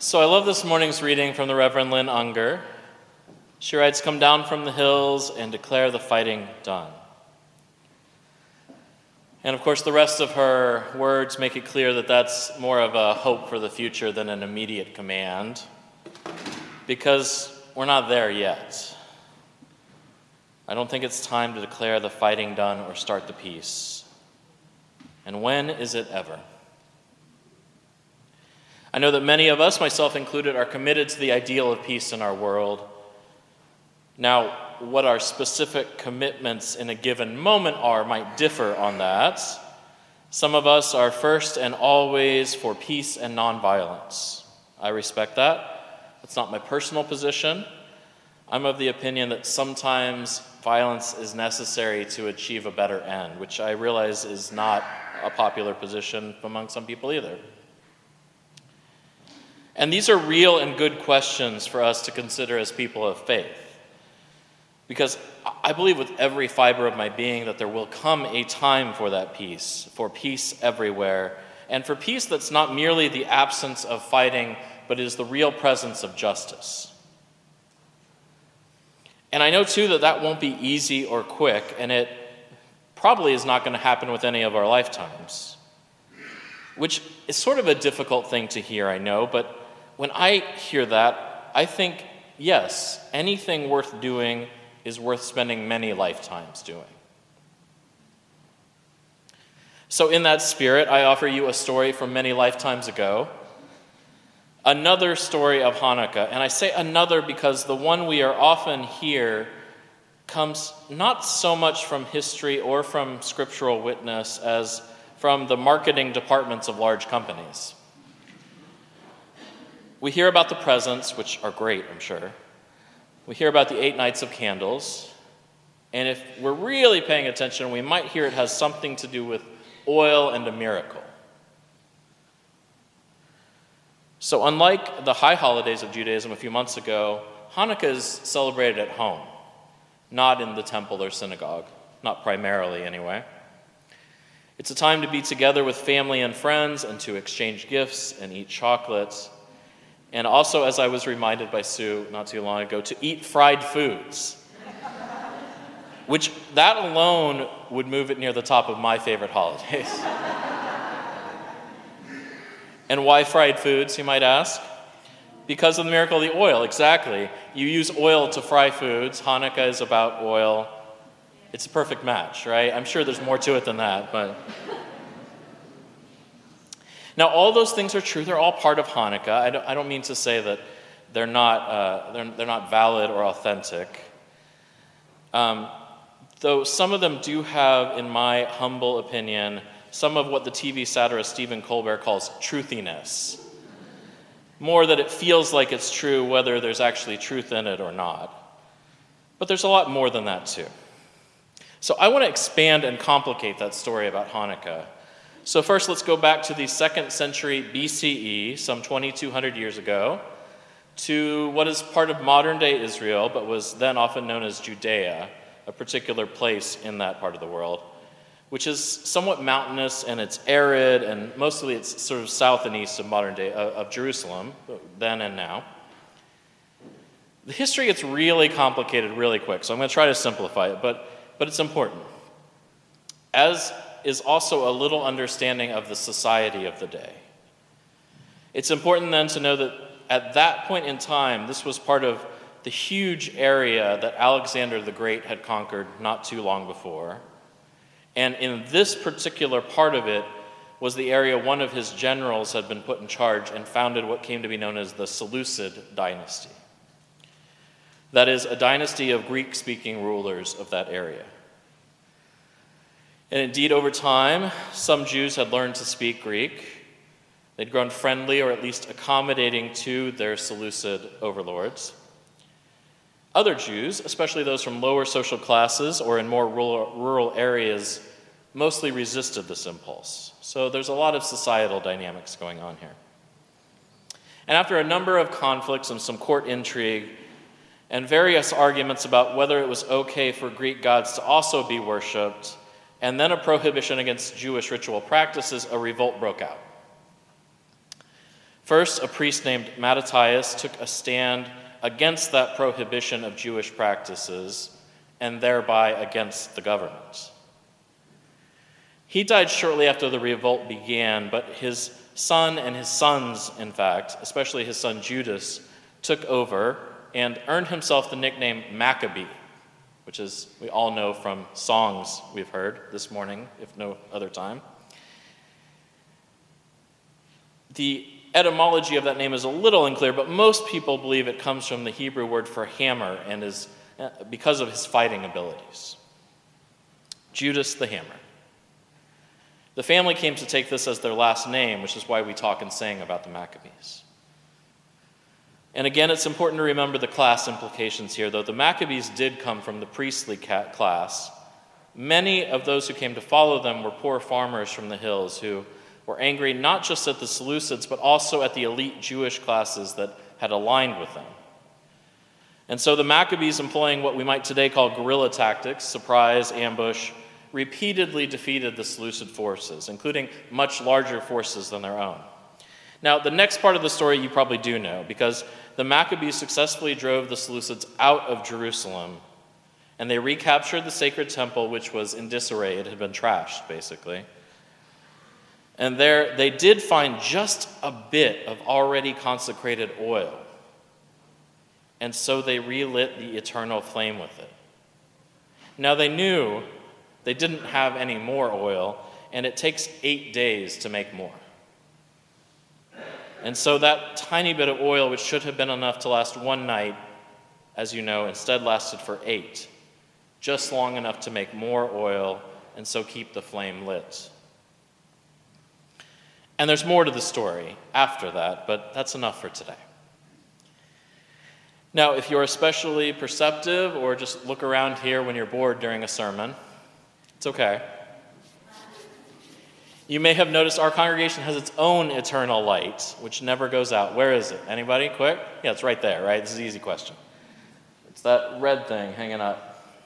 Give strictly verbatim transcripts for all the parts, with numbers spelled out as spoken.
So I love this morning's reading from the Reverend Lynn Unger. She writes, "Come down from the hills and declare the fighting done." And of course, the rest of her words make it clear that that's more of a hope for the future than an immediate command, because we're not there yet. I don't think it's time to declare the fighting done or start the peace. And when is it ever? I know that many of us, myself included, are committed to the ideal of peace in our world. Now, what our specific commitments in a given moment are might differ on that. Some of us are first and always for peace and nonviolence. I respect that. That's not my personal position. I'm of the opinion that sometimes violence is necessary to achieve a better end, which I realize is not a popular position among some people either. And these are real and good questions for us to consider as people of faith. Because I believe with every fiber of my being that there will come a time for that peace, for peace everywhere, and for peace that's not merely the absence of fighting, but is the real presence of justice. And I know too that that won't be easy or quick, and it probably is not going to happen with any of our lifetimes, which is sort of a difficult thing to hear, I know, but when I hear that, I think, yes, anything worth doing is worth spending many lifetimes doing. So in that spirit, I offer you a story from many lifetimes ago, another story of Hanukkah. And I say another because the one we are often hear comes not so much from history or from scriptural witness as from the marketing departments of large companies. We hear about the presents, which are great, I'm sure. We hear about the eight nights of candles. And if we're really paying attention, we might hear it has something to do with oil and a miracle. So unlike the high holidays of Judaism a few months ago, Hanukkah is celebrated at home, not in the temple or synagogue, not primarily anyway. It's a time to be together with family and friends and to exchange gifts and eat chocolates. And also, as I was reminded by Sue not too long ago, to eat fried foods, which that alone would move it near the top of my favorite holidays. And why fried foods, you might ask? Because of the miracle of the oil, exactly. You use oil to fry foods. Hanukkah is about oil. It's a perfect match, right? I'm sure there's more to it than that, but... Now, all those things are true. They're all part of Hanukkah. I don't, I don't mean to say that they're not, uh, they're, they're not valid or authentic. Um, though some of them do have, in my humble opinion, some of what the T V satirist Stephen Colbert calls truthiness. More that it feels like it's true whether there's actually truth in it or not. But there's a lot more than that too. So I want to expand and complicate that story about Hanukkah. So first, let's go back to the second century B C E, some twenty-two hundred years ago, to what is part of modern-day Israel, but was then often known as Judea, a particular place in that part of the world, which is somewhat mountainous and it's arid, and mostly it's sort of south and east of modern-day of, of Jerusalem, then and now. The history gets really complicated really quick, so I'm going to try to simplify it, but, but it's important. As is also a little understanding of the society of the day. It's important then to know that at that point in time, this was part of the huge area that Alexander the Great had conquered not too long before. And in this particular part of it was the area one of his generals had been put in charge and founded what came to be known as the Seleucid dynasty. That is, a dynasty of Greek-speaking rulers of that area. And indeed, over time, some Jews had learned to speak Greek. They'd grown friendly or at least accommodating to their Seleucid overlords. Other Jews, especially those from lower social classes or in more rural, rural areas, mostly resisted this impulse. So there's a lot of societal dynamics going on here. And after a number of conflicts and some court intrigue and various arguments about whether it was okay for Greek gods to also be worshipped, and then a prohibition against Jewish ritual practices, a revolt broke out. First, a priest named Mattathias took a stand against that prohibition of Jewish practices and thereby against the government. He died shortly after the revolt began, but his son and his sons, in fact, especially his son Judas, took over and earned himself the nickname Maccabee, which is, we all know from songs we've heard this morning, if no other time. The etymology of that name is a little unclear, but most people believe it comes from the Hebrew word for hammer and is because of his fighting abilities. Judas the Hammer. The family came to take this as their last name, which is why we talk and sing about the Maccabees. And again, it's important to remember the class implications here. Though the Maccabees did come from the priestly class, many of those who came to follow them were poor farmers from the hills who were angry not just at the Seleucids, but also at the elite Jewish classes that had aligned with them. And so the Maccabees, employing what we might today call guerrilla tactics, surprise, ambush, repeatedly defeated the Seleucid forces, including much larger forces than their own. Now, the next part of the story you probably do know, because the Maccabees successfully drove the Seleucids out of Jerusalem, and they recaptured the sacred temple, which was in disarray. It had been trashed, basically. And there they did find just a bit of already consecrated oil. And so they relit the eternal flame with it. Now they knew they didn't have any more oil, and it takes eight days to make more. And so that tiny bit of oil, which should have been enough to last one night, as you know, instead lasted for eight, just long enough to make more oil and so keep the flame lit. And there's more to the story after that, but that's enough for today. Now, if you're especially perceptive or just look around here when you're bored during a sermon, it's okay. You may have noticed our congregation has its own eternal light, which never goes out. Where is it? Anybody? Quick? Yeah, it's right there, right? This is an easy question. It's that red thing hanging up.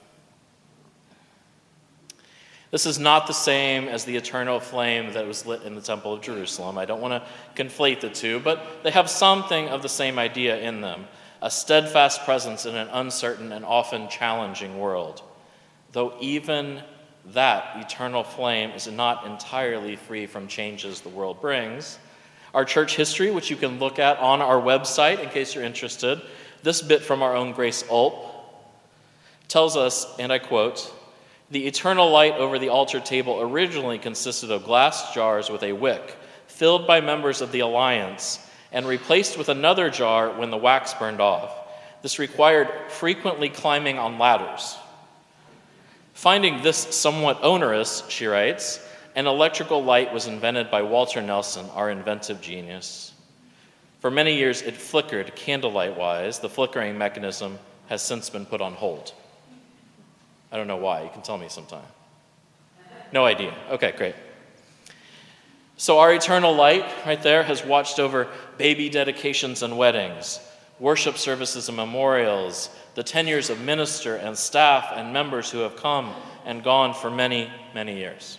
This is not the same as the eternal flame that was lit in the Temple of Jerusalem. I don't want to conflate the two, but they have something of the same idea in them, a steadfast presence in an uncertain and often challenging world. Though even that eternal flame is not entirely free from changes the world brings. Our church history, which you can look at on our website in case you're interested, this bit from our own Grace Ulp tells us, and I quote, "The eternal light over the altar table originally consisted of glass jars with a wick, filled by members of the alliance, and replaced with another jar when the wax burned off. This required frequently climbing on ladders. Finding this somewhat onerous," she writes, "an electrical light was invented by Walter Nelson, our inventive genius. For many years it flickered candlelight-wise. The flickering mechanism has since been put on hold." I don't know why. You can tell me sometime. No idea. Okay, great. So our eternal light right there has watched over baby dedications and weddings, worship services and memorials, the tenures of minister and staff and members who have come and gone for many, many years.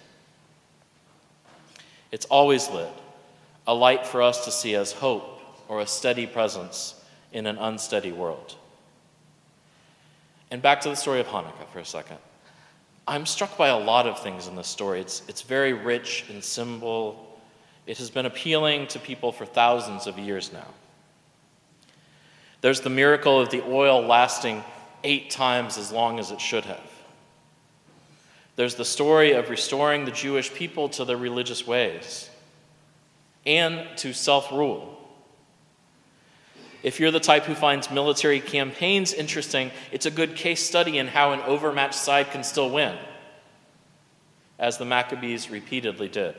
It's always lit, a light for us to see as hope or a steady presence in an unsteady world. And back to the story of Hanukkah for a second. I'm struck by a lot of things in this story. It's, it's very rich in symbol. It has been appealing to people for thousands of years now. There's the miracle of the oil lasting eight times as long as it should have. There's the story of restoring the Jewish people to their religious ways and to self-rule. If you're the type who finds military campaigns interesting, it's a good case study in how an overmatched side can still win, as the Maccabees repeatedly did.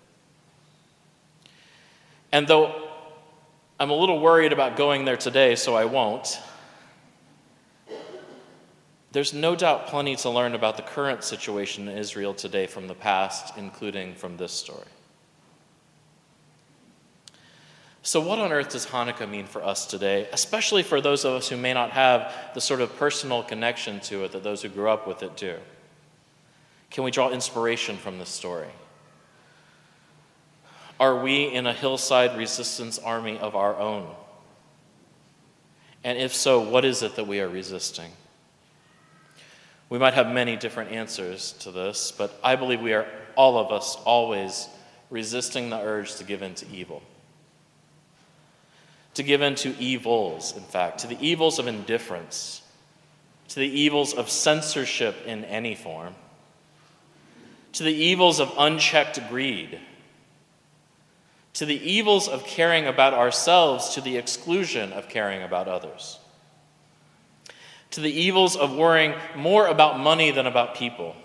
And though I'm a little worried about going there today, so I won't, there's no doubt plenty to learn about the current situation in Israel today from the past, including from this story. So what on earth does Hanukkah mean for us today, especially for those of us who may not have the sort of personal connection to it that those who grew up with it do? Can we draw inspiration from this story? Are we in a hillside resistance army of our own? And if so, what is it that we are resisting? We might have many different answers to this, but I believe we are, all of us, always resisting the urge to give in to evil. To give in to evils, in fact, to the evils of indifference, to the evils of censorship in any form, to the evils of unchecked greed, to the evils of caring about ourselves to the exclusion of caring about others, to the evils of worrying more about money than about people,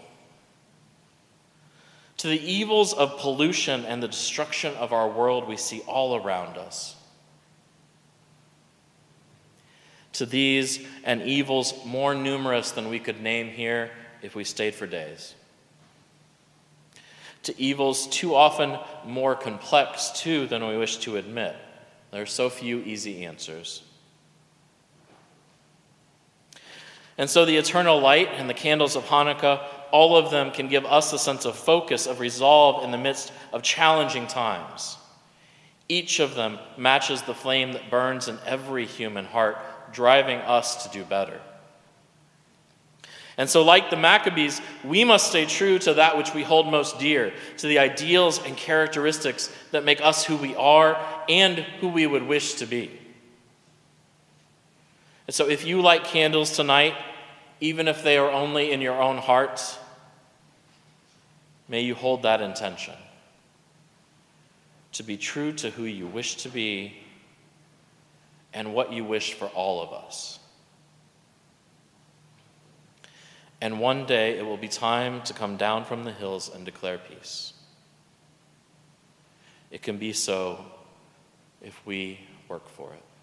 to the evils of pollution and the destruction of our world we see all around us, to these and evils more numerous than we could name here if we stayed for days, to evils too often more complex, too, than we wish to admit. There are so few easy answers. And so the eternal light and the candles of Hanukkah, all of them can give us a sense of focus, of resolve in the midst of challenging times. Each of them matches the flame that burns in every human heart, driving us to do better. And so, like the Maccabees, we must stay true to that which we hold most dear, to the ideals and characteristics that make us who we are and who we would wish to be. And so if you light candles tonight, even if they are only in your own heart, may you hold that intention, to be true to who you wish to be and what you wish for all of us. And one day it will be time to come down from the hills and declare peace. It can be so if we work for it.